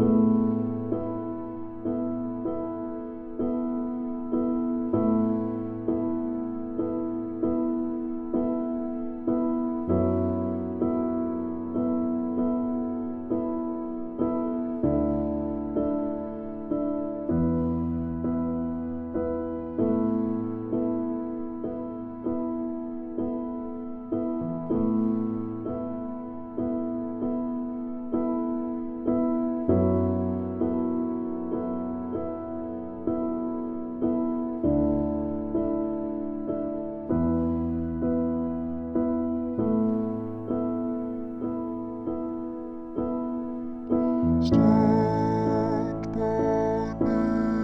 Stand by me.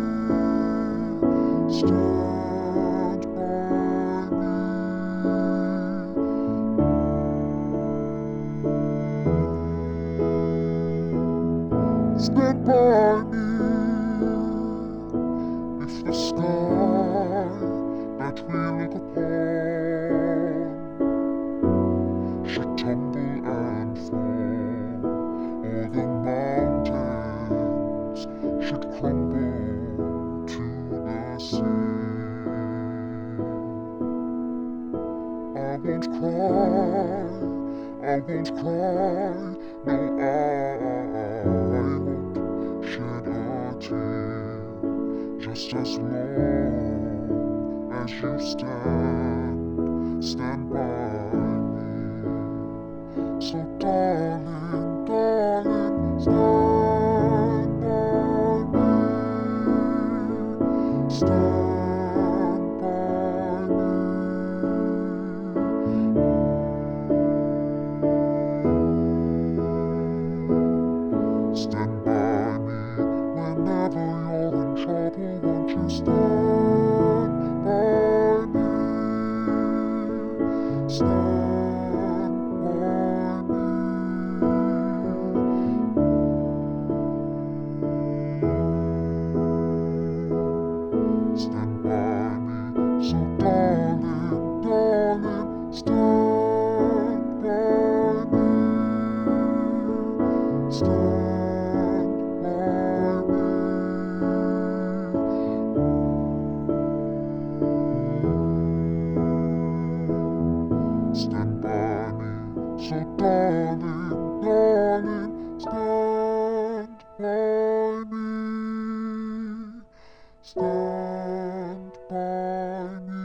Stand by me. Stand by me. If the sky that we look upon should tumble and fall, or the mountains should crumble to the sea, I won't cry, I won't cry, no, I won't shed a tear, just as long as you stand by me. So darling, darling, stand by me. Stand by me. Stand by me whenever you're in trouble. Won't you stand by me? Stand by me. Stand by me, so darling, darling, stand by me. Stand by me. Stand by me, so darling, darling, stand by me. Stand by me.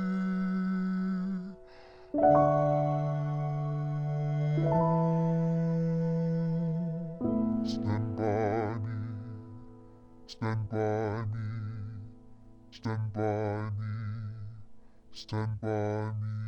Stand by me. Stand by me. Stand by me. Stand by me.